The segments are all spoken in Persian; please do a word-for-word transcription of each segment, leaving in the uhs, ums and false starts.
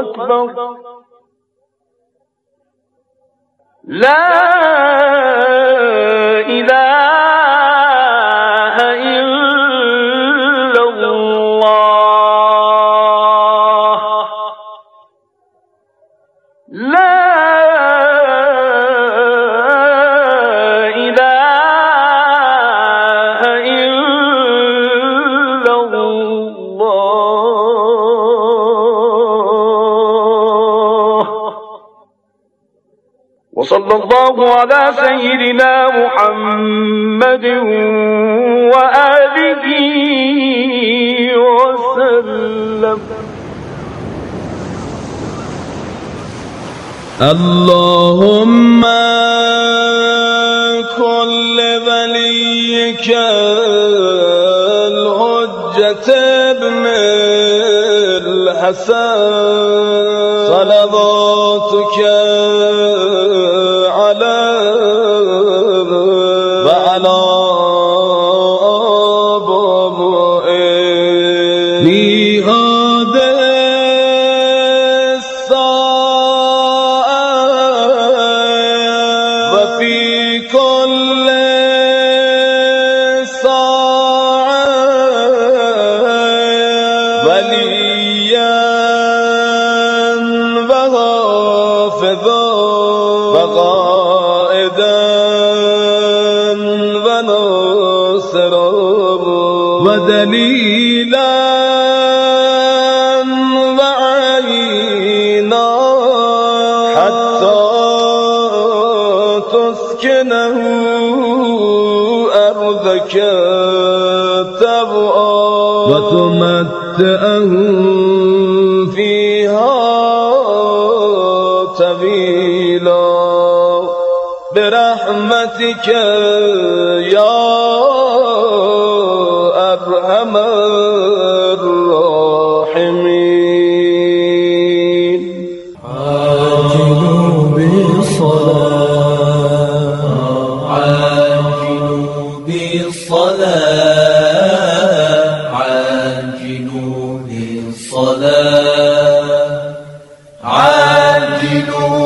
أكبر لا إله إلا الله لا وصلى الله على سيدنا محمد وآله وسلم. اللهم كن لوليك الحجة ابن الحسن صلواتك وعلى آبائه في هذه الساعة وفي كل ساعة وليا وحافظا وقائدا وناصرا ودليلا وعينا حتى تسكنه أرضك طوعا وتمتعه فيها طويلا برحمتك يا أرحم الراحمين. عاجلوا بالصلاة عاجلوا بالصلاة عاجلوا بالصلاة عاجلوا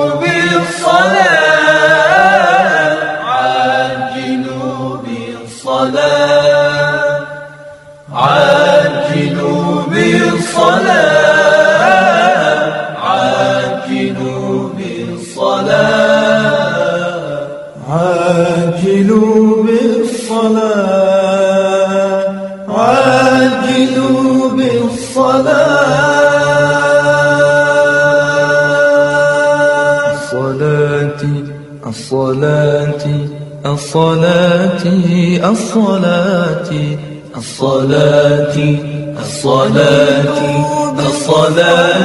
بالصلاة عاجلوا بالصلاة عاجلوا بالصلاة عاجلوا بالصلاة عاجلوا بالصلاة عاجلوا بالصلاة صلاتي الصلاة الصلاة الصلاة الصلاة الصلاة الصلاة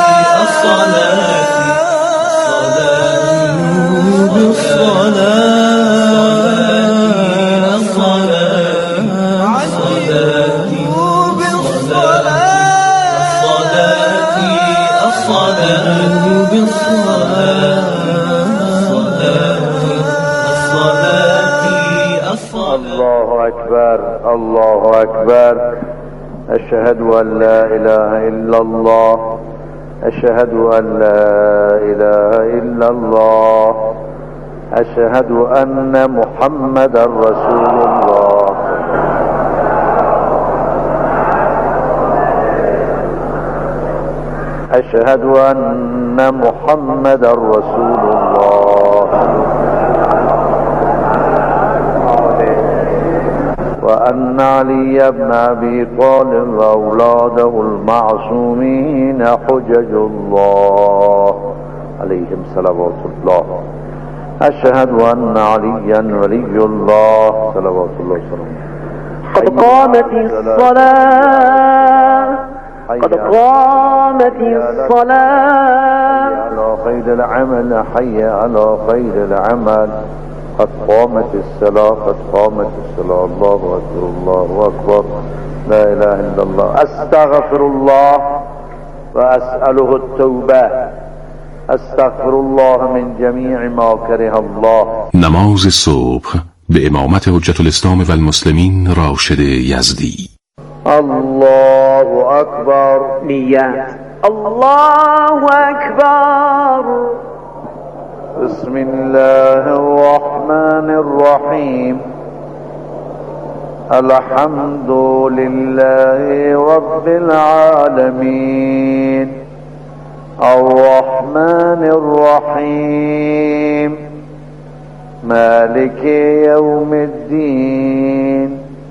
الله أكبر الله أكبر أشهد أن لا إله إلا الله أشهد أن لا إله إلا الله أشهد أن محمدا رسول الله أشهد أن محمدا رسول الله وأن علي بن أبي طالب وأولاده المعصومين حجج الله عليهم صلوات الله أشهد أن عليا ولي الله صلوات الله وسلامه. قد قامت الصلاة قد قامت الصلاة حي على خير العمل حي على خير العمل قد قامت الصلاة قد قامت الصلاة الله أكبر الله أكبر لا إله إلا الله. أستغفر الله وأسأله التوبة أستغفر الله من جميع ما كره الله. نماز صبح به امامت حجت الاسلام و المسلمین راشد یزدی. الله أكبر. نیت الله أكبر. بسم الله الرحمن الرحيم. الحمد لله رب العالمين الرحمن الرحيم مالك يوم الدين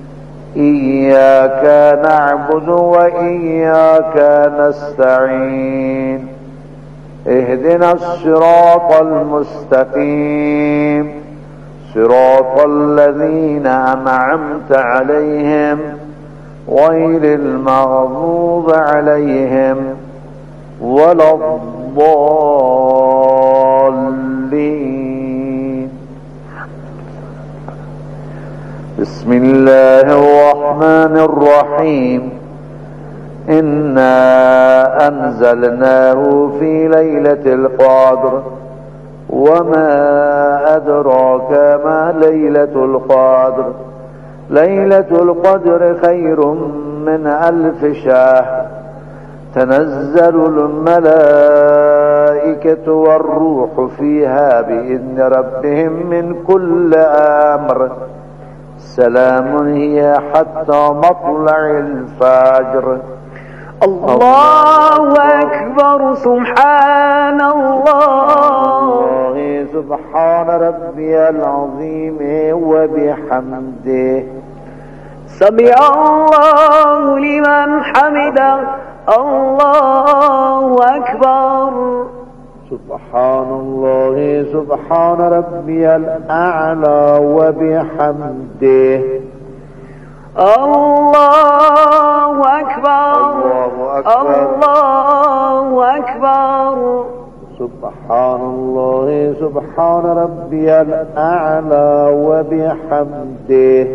إياك نعبد وإياك نستعين اهدنا الصراط المستقيم صراط الذين أنعمت عليهم غير المغضوب عليهم ولا الضالين. بسم الله الرحمن الرحيم. إنا أنزلناه في ليلة القدر وما أدراك ما ليلة القدر ليلة القدر خير من ألف شهر تنزل الملائكة والروح فيها بإذن ربهم من كل أمر سلام هي حتى مطلع الفجر. الله أكبر. سبحان الله. سبحان ربي العظيم وبحمده. سمع الله لمن حمده. الله أكبر. سبحان الله سبحان ربي الأعلى وبحمده. الله أكبر. الله أكبر. سبحان الله سبحان ربي الأعلى وبحمده.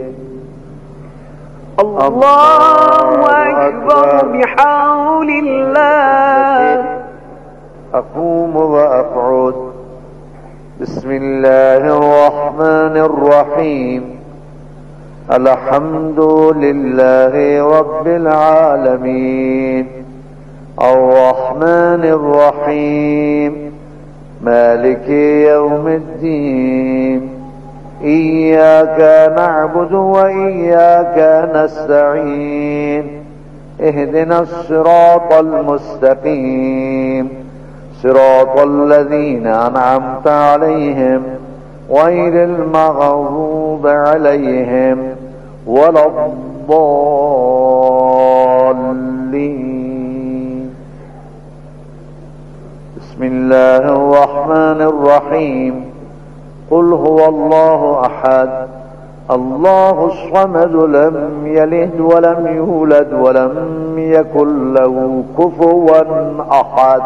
الله أكبر بحول الله. أقوم وأقعد. بسم الله الرحمن الرحيم. الحمد لله رب العالمين الرحمن الرحيم مالك يوم الدين إياك نعبد وإياك نستعين اهدنا الصراط المستقيم صراط الذين أنعمت عليهم غير المغضوب عليهم ولا الضالين. بسم الله الرحمن الرحيم. قل هو الله أحد الله الصمد لم يلد ولم يولد ولم يكن له كفوا أحد.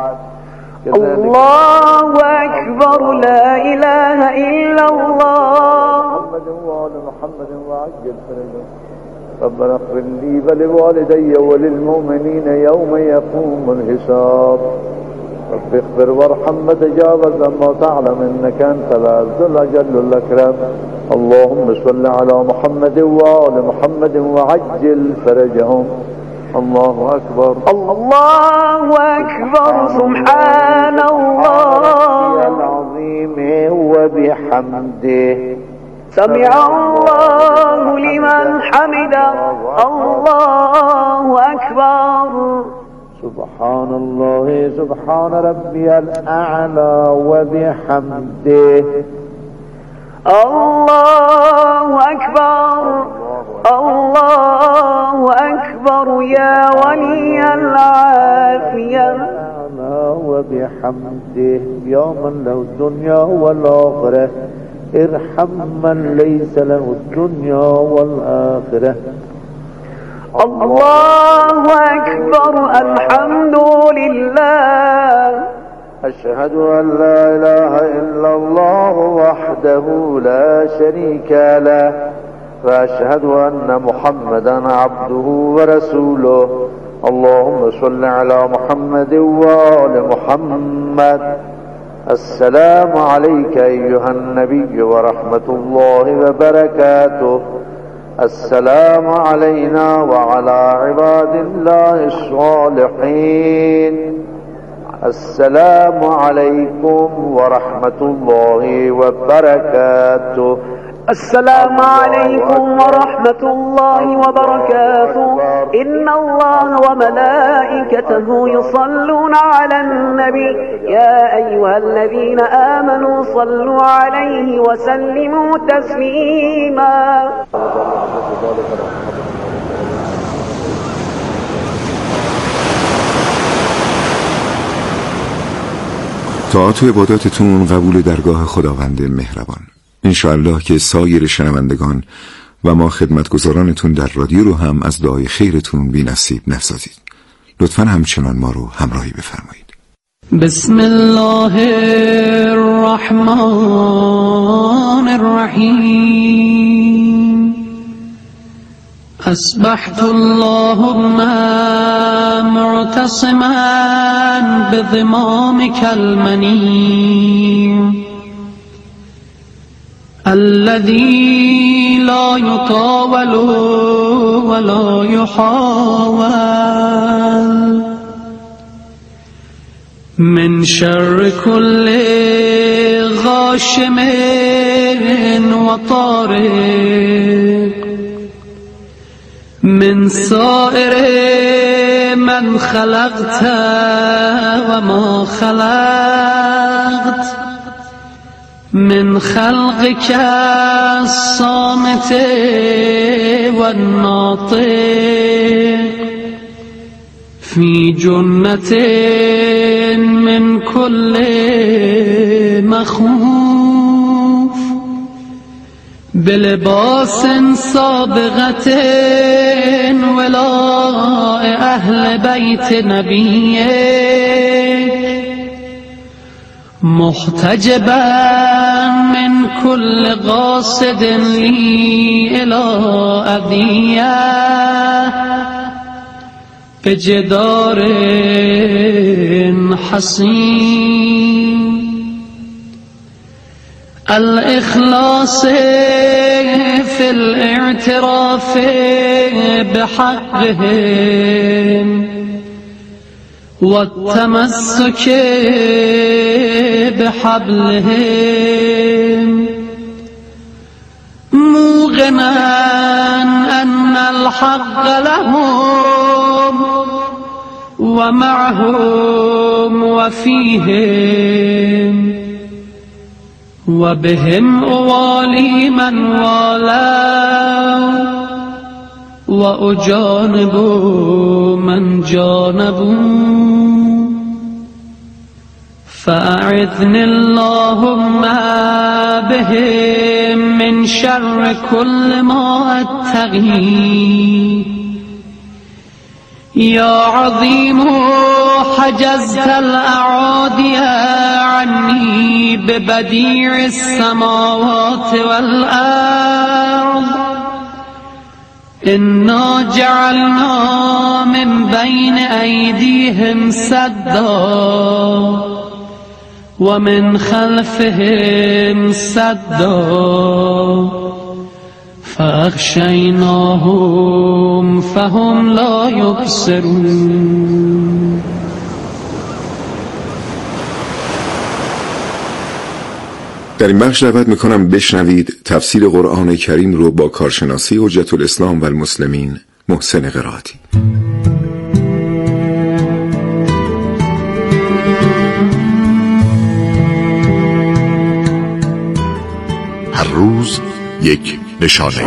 الله أكبر. لا إله إلا الله. محمد وآل محمد وعجل فرجهم. ربنا اغفر لي ولوالدي وللمؤمنين يوم يقوم الحساب. رب اغفر وارحم وتجاوز عما تعلم إنك أنت العز الأجل الأكرم. اللهم صل على محمد وآل محمد وعجل فرجهم. الله أكبر. الله أكبر. سبحان الله العظيم وبحمده. سمع الله لمن حمده. الله أكبر. سبحان الله سبحان ربي الأعلى وبحمده. الله أكبر. الله أكبر يا ولي العافية. وبحمده يا من له الدنيا والآخرة ارحم من ليس له الدنيا والآخرة. الله أكبر. الحمد لله. أشهد أن لا إله إلا الله وحده لا شريك له وأشهد أن محمدا عبده ورسوله. اللهم صل على محمد وآل محمد. السلام عليك أيها النبي ورحمة الله وبركاته. السلام علينا وعلى عباد الله الصالحين. السلام عليكم ورحمة الله وبركاته. السلام عليكم ورحمة الله وبركاته. إن الله وملائكته يصلون على النبي يا أيها الذين آمنوا صلوا عليه وسلموا تسليما. طاعت و عباداتتون قبول درگاه خداوند مهربان. انشاءالله که سایر شنوندگان و ما خدمتگزارانتون در رادیو رو هم از دعای خیرتون بی نصیب نسازید. لطفاً همچنان ما رو همراهی بفرمایید. بسم الله الرحمن الرحیم. اصبحت اللهم معتصما بضمامك المنیم الذي لا يطاول ولا يحاول من شر كل غاشم وطارق من سائر من خلقت وما خلقت من خلقك الصامت والناطق في جنة من كل مخوف بلباس سابغة ولاء أهل بيت نبيك محتجبا من كل قاصد لي إلى أذية بجدار حصين الإخلاص في الاعتراف بحقهم والتمسك بحبلهم موقنا أن الحق لهم ومعهم وفيهم وبهم أوالي من والاه وأجانب من جانبوا فأعذني اللهم بهم من شر كل ما أتقي يا عظيم حجزت الأعادي عني ببديع السماوات والأرض إنا جعلنا من بين أيديهم سدا ومن خلفهم سدا فأغشيناهم فهم لا يبصرون. در این بخش دعوت میکنم بشنوید تفسیر قرآن کریم رو با کارشناسی حجت الاسلام و المسلمین محسن قرائتی. هر روز یک نشانه.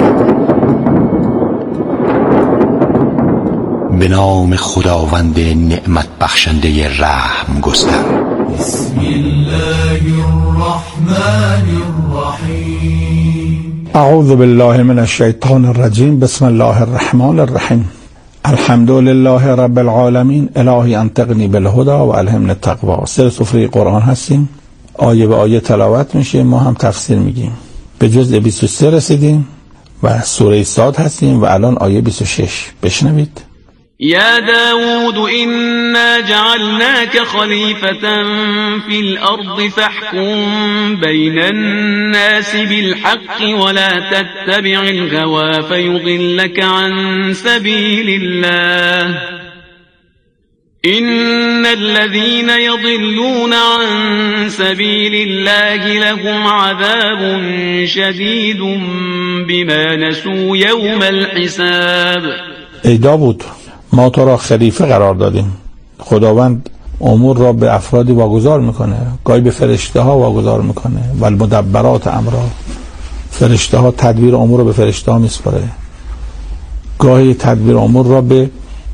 به نام خداوند نعمت بخشنده رحم گستر. بسم الله الرحمن الرحیم. اعوذ بالله من الشیطان الرجیم. بسم الله الرحمن الرحیم. الحمد لله رب العالمین. الهی انطقنی بالهدى و الهمنی التقوی. سر سفره قرآن هستیم، آیه به آیه تلاوت میشه، ما هم تفسیر میگیم. به جزء بیست و سه رسیدیم و سوره صاد هستیم و الان آیه بیست و شش. بشنوید. يا داود إنا جعلناك خليفة في الأرض فاحكم بين الناس بالحق ولا تتبع الهوى فيضلك عن سبيل الله إن الذين يضلون عن سبيل الله لهم عذاب شديد بما نسوا يوم الحساب. ای داوود، ما تو را خلیفه قرار دادیم. خداوند امور را به افرادی واگذار میکنه، گاهی به فرشته ها واگذار میکنه و المدبرات امرا، فرشته ها تدبیر امور را به فرشته ها میسپاره، گاهی تدبیر امور را به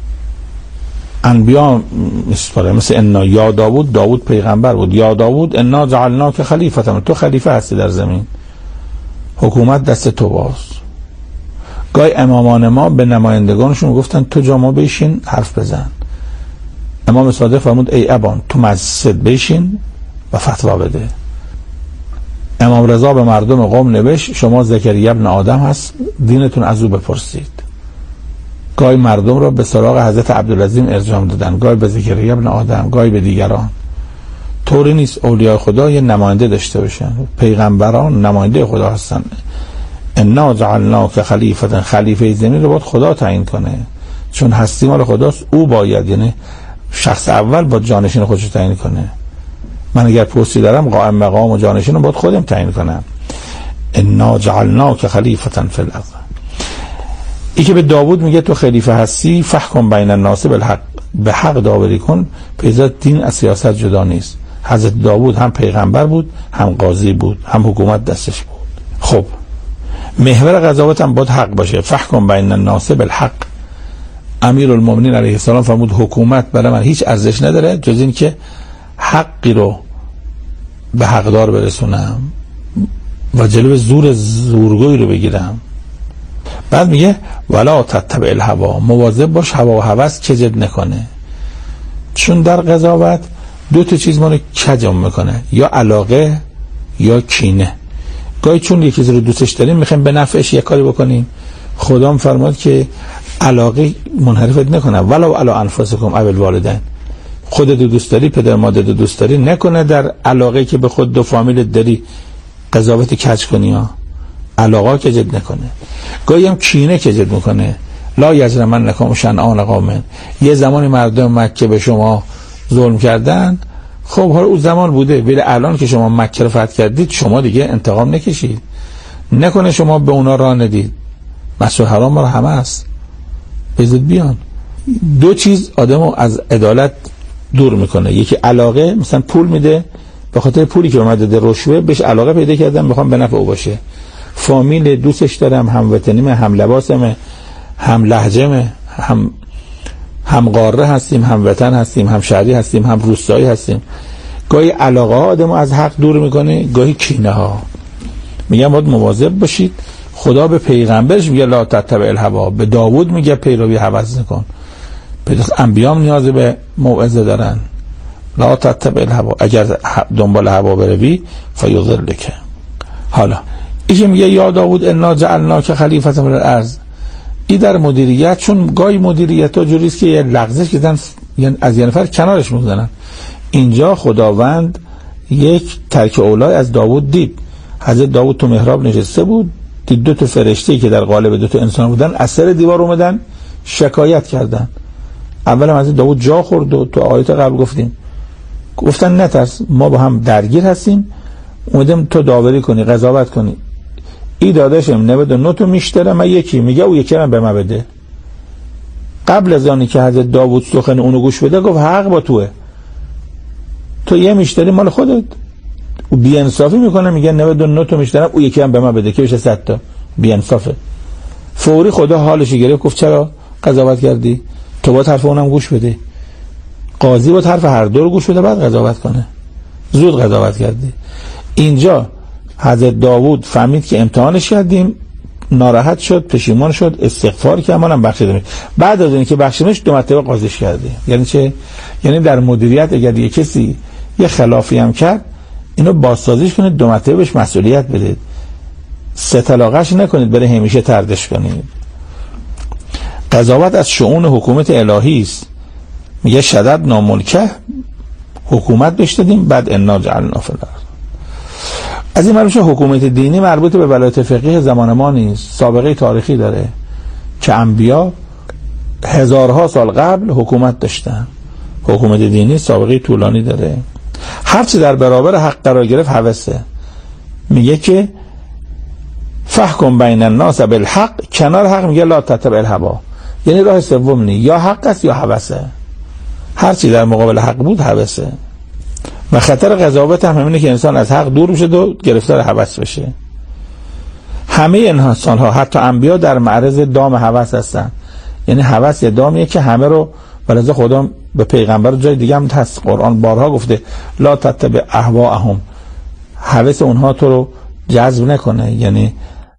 انبیا میسپاره. مثل انا یا داوود، داوود پیغمبر بود، یا داوود انا جعلناک خلیفة، تو خلیفه هستی در زمین، حکومت دست تو باز. گاهی امامان ما به نمایندگانشون گفتن تو جا ما بشین حرف بزن. امام صادق فرمود ای ابان، تو مسجد بشین و فتوا بده. امام رضا به مردم قوم نوشت شما زکریا ابن آدم هست، دینتون از او بپرسید. گاهی مردم را به سراغ حضرت عبدالعظیم ارجام دادن، گاهی به زکریا ابن آدم، گاهی به دیگران. طوری نیست اولیاء خدا یه نماینده داشته باشن، پیغمبران نماینده خدا هستن. انا جعلناک خلیفة، خلیفه زمین رو باید خدا تعیین کنه، چون هستی مال خداست. او باید، یعنی شخص اول با جانشین خودش تعیین کنه. من اگر پستی دارم قائم مقام و جانشین رو باید خودم تعیین کنم. انا جعلناک خلیفة فی الارض. ای که به داوود میگه تو خلیفه هستی، فحکم بین الناس بالحق، به حق داوری کن. پیدا دین از سیاست جدا نیست. حضرت داوود هم پیغمبر بود، هم قاضی بود، هم حکومت دستش بود. خب محور قضاوت هم باید حق باشه. فحکم بین الناس بالحق. امیرالمومنین علیه السلام فرمود حکومت برای من هیچ ارزش نداره جز این که حقی رو به حقدار برسونم و جلوی زور زورگوی رو بگیرم. بعد میگه ولا تتبع الهوا، مواظب باش هوا و هوس کجت نکنه، چون در قضاوت دو تا چیز ما رو کجم میکنه، یا علاقه یا کینه. گاهی چون یکی چیز رو دوستش داریم میخوایم به نفعش یک کاری بکنیم. خدا فرمود که علاقه منحرفت نکنه، ولو علی انفسکم او الوالدین، خودت دوست داری، پدر مادر دوست داری، نکنه در علاقه که به خود دو فامیل داری قضاوت کج کنی ها. علاقه کجت نکنه. گاهی هم کینه کجت میکنه. لا یجرمنکم شنآن قوم، یه زمانی مردم مکه به شما ظلم کردن، خب حالا اون زمان بوده، ولی الان که شما مکه رو فتح کردید شما دیگه انتقام نکشید. نکنه شما به اونا راه ندید. مسجد حرام رو همه است، بذارید بیان. دو چیز آدمو از عدالت دور میکنه. یکی علاقه، مثلا پول میده، به خاطر پولی که اومده ده رشوه بهش علاقه پیدا کردم، میخوام به نفع او باشه. فامیل دوستش دارم، هم وطنیمه، هم لباسمه، هم لهجهمه، هم هم قاره هستیم، هم وطن هستیم، هم شهری هستیم، هم روستایی هستیم. گاهی علاقه ها آدمو از حق دور میکنه، گاهی کینه ها. میگم باید مواظب باشید. خدا به پیغمبرش میگه لا تتبع الهوا، به داوود میگه پیروی هوس نکن. انبیام نیاز به موعظه دارن. لا تتبع الهوا، اگر دنبال هوا بروی فیضلک. حالا این که میگه یا داوود انا جعلناک خلیفة فی الارض، این در مدیریت، چون گاهی مدیریت ها جوریست که یه لغزش کردن از یه نفر کنارش میزنن. اینجا خداوند یک ترک اولای از داوود دید. حضرت داوود تو محراب نشسته بود، دید دو تا فرشته که در قالب دو تا انسان بودن از سر دیوار اومدن شکایت کردن. اول هم حضرت داوود جا خورد و تو آیات قبل گفتیم، گفتن نترس، ما با هم درگیر هستیم، اومدیم تو داوری کنی، قضاوت کنی. ای داداشم نود و نه تو میشتره، من یکی میگه او یکی من به من بده. قبل از آنی که حضرت داوود سخن اونو گوش بده گفت حق با توه، تو یه میشتری مال خودت. او بی انصافی میکنه، میگه نود و نه تو میشترم، او یکی هم به من بده که بشه صد تا. بی انصافه. فوری خدا حالش گرفت، گفت چرا قضاوت کردی؟ تو با طرف اونم گوش بده. قاضی با طرف هر دو رو گوش بده بعد قضاوت کنه. زود قضاوت کردی. اینجا حضرت داوود فهمید که امتحانش کردیم، ناراحت شد، پشیمان شد، استغفار کرد، منم بخشیدم. بعد از اینکه بخشیدمش دو مرتبه قاضیش کرده. یعنی چه؟ یعنی در مدیریت اگر یه کسی یه خلافی هم کرد، اینو بازسازیش کنید، دو مرتبه بهش مسئولیت بدید. سه طلاقش نکنید بره همیشه تردش کنید. قضاوت از شؤون حکومت الهی است. میگه شدد ناملکه، حکومت بهش دادیم، بعد انا جعلنا فی الارض. از این مرموش حکومت دینی مربوط به ولایت فقیه زمان ما نیست، سابقه تاریخی داره که انبیا هزارها سال قبل حکومت داشتن. حکومت دینی سابقه طولانی داره. هر چی در برابر حق قرار گرفت هوسه. میگه که فحکم بین الناس بالحق، کنار حق میگه لا تتبع الهوا، یعنی راه سوم نی، یا حق است یا هوسه. هر چی در مقابل حق بود هوسه. و خطر قضاوت هم همینه که انسان از حق دور بشه و گرفتار هوس بشه. همه انسان ها حتی انبیا در معرض دام هوس هستن. یعنی هوس یه دامیه که همه رو، ولذا خدا به پیغمبر جای دیگه هم هست قرآن بارها گفته لا تتبع اهواءهم، هوس اونها تو رو جذب نکنه. یعنی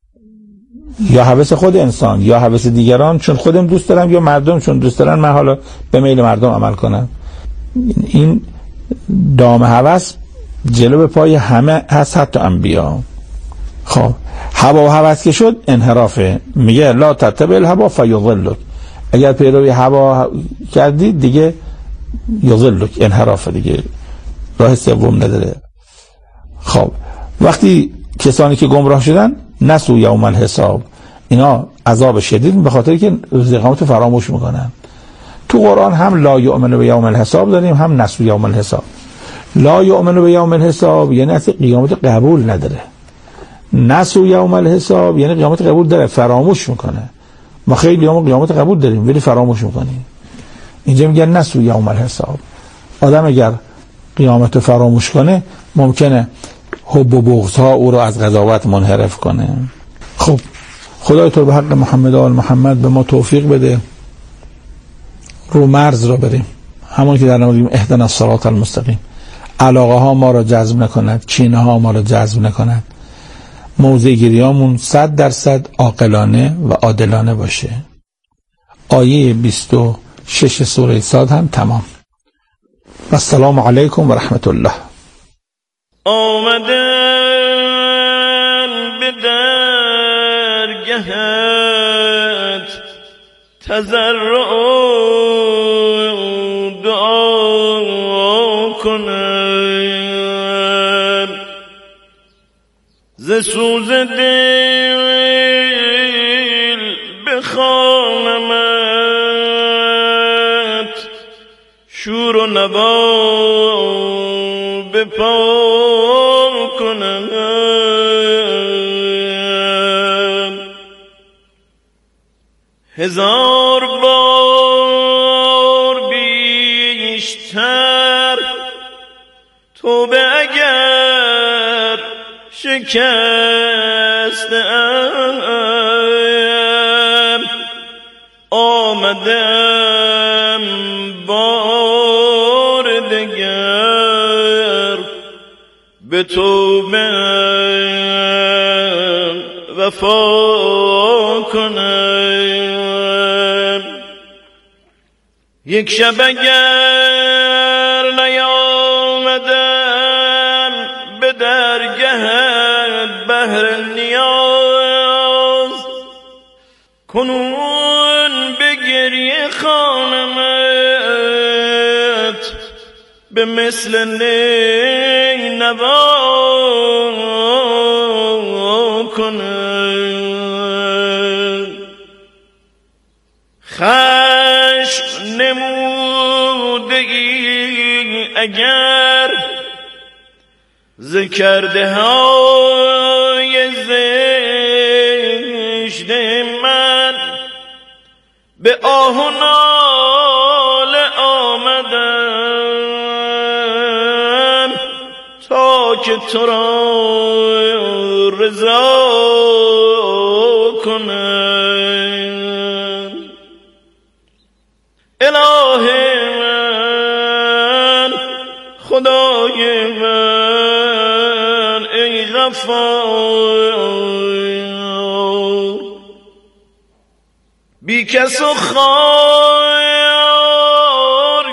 یا هوس خود انسان یا هوس دیگران، چون خودم دوست دارم یا مردم چون دوست دارن من حالا به میل مردم عمل کنم. این دام هوس جلو به پای همه هست، حتی انبیا. خب هوا و هوس که شد انحرافه. میگه لا تتبع الهوا فیضلک، اگر پیروی هوا کردی دیگه یضلک، انحرافه دیگه، راه سوم نداره. خب وقتی کسانی که گمراه شدن نسو یوم الحساب، اینا عذاب شدید به خاطر که روز قیامت فراموش میکنن. تو قرآن هم لا یؤمن به یوم الحساب داریم، هم نسو یوم الحساب. لا یؤمن به یوم الحساب یعنی اصلا قیامت قبول نداره. نسو یوم الحساب یعنی قیامت قبول داره، فراموش میکنه. ما خیلی هم قیامت قبول داریم ولی فراموش میکنیم. اینجا میگن نسو یوم الحساب. آدم اگر قیامت فراموش کنه ممکنه حب و بغض ها او رو از قضاوت منحرف کنه. خب خدای تو به حق محمد و آل محمد به ما توفیق بده رو مرز را بریم، همون که در نماز میگیم اهدنا الصراط المستقیم. علاقه ها ما را جذب نکند، کینه ها ما را جذب نکند. موضع گیریامون صد درصد عاقلانه و عادلانه باشه. آیه بیست و شش سوره صاد هم تمام. و السلام علیکم و رحمت الله. آمدن به درگهت تضرع دعا کنن، ز سوز دل بخوانمت، شور و نوا به پا کنم. هزار بار بیشتر توبه اگر شکستم، آمدم بار دگر به توبه وفا کنم. یک شب اگر نیامدم به درگهت بهر نیاز، کنون به گریه خوانمت به مثل نی نوا کنم. خشم نموده ای اگر ز کرده های زشت من، به آه و ناله آمدم تا که تو را رضا کنم. اله من، خدای من، ای غفار، بی کس و خوار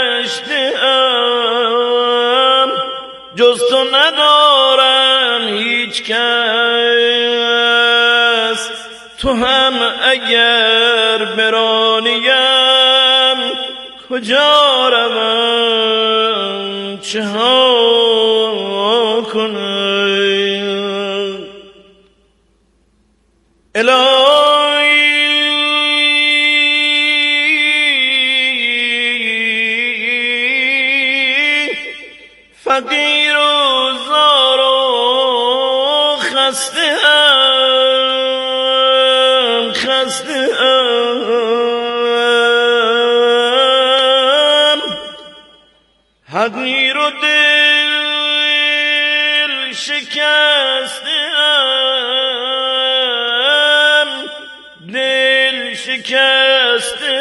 گشتم، جز تو ندارم هیچ کس. تو هم اگر برانیم کجا روم، چه ها کنم. الهی حقیر و زار و خسته ام خسته ام حقیر و دل شکسته ام دل شکسته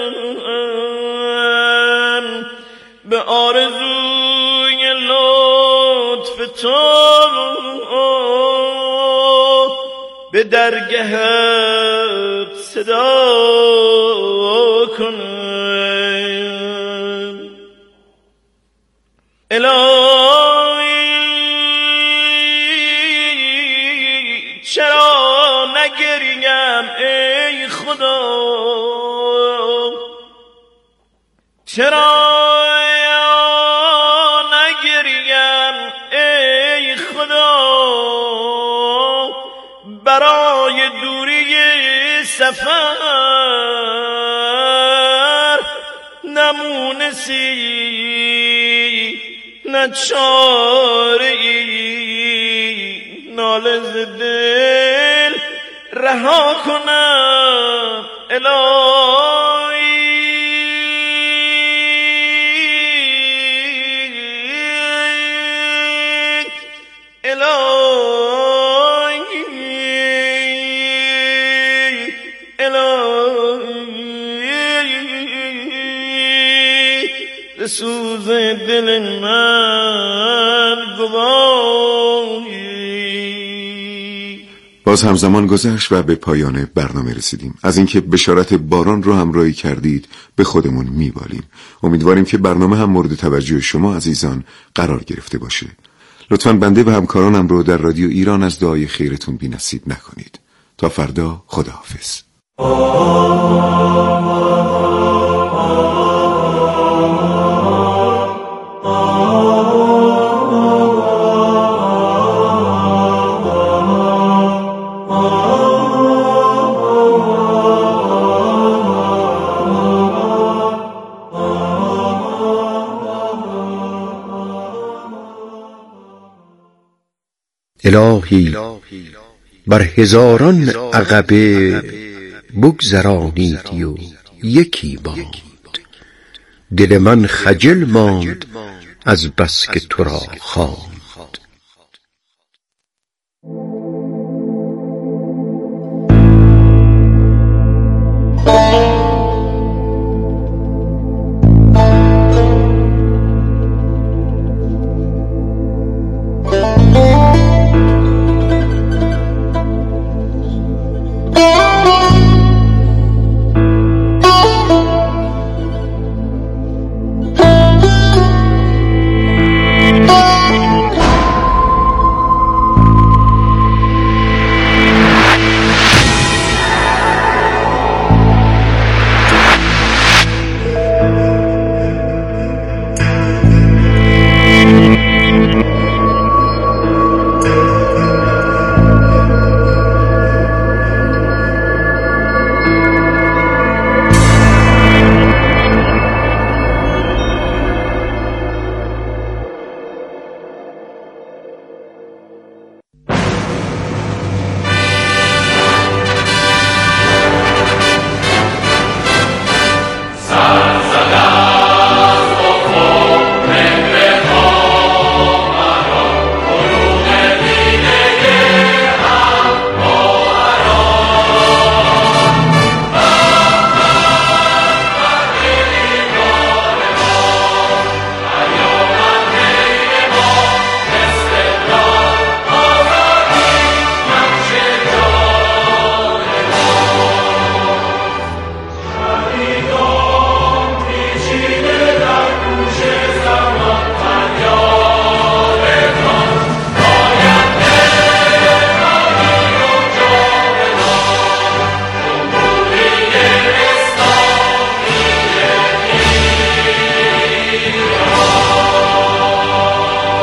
ام به آرزوی لطف تو به درگهت صدا کنم الهی چرا نگریم ای خدا چرا نگریم ای خدا برای دوری سفر نمونسی نچاری ناله ز دل رها کنم الهی سوز دل من گواهی. باز همزمان گذشت و به پایان برنامه رسیدیم. از اینکه بشارت باران رو همراهی کردید به خودمون میبالیم. امیدواریم که برنامه هم مورد توجه شما عزیزان قرار گرفته باشه. لطفاً بنده و همکارانم رو در رادیو ایران از دعای خیرتون بی نصیب نکنید. تا فردا، خداحافظ. الهی بر هزاران عقبه بگذرانیدی و یکی باند، دل من خجل ماند از بس که تو را خواند.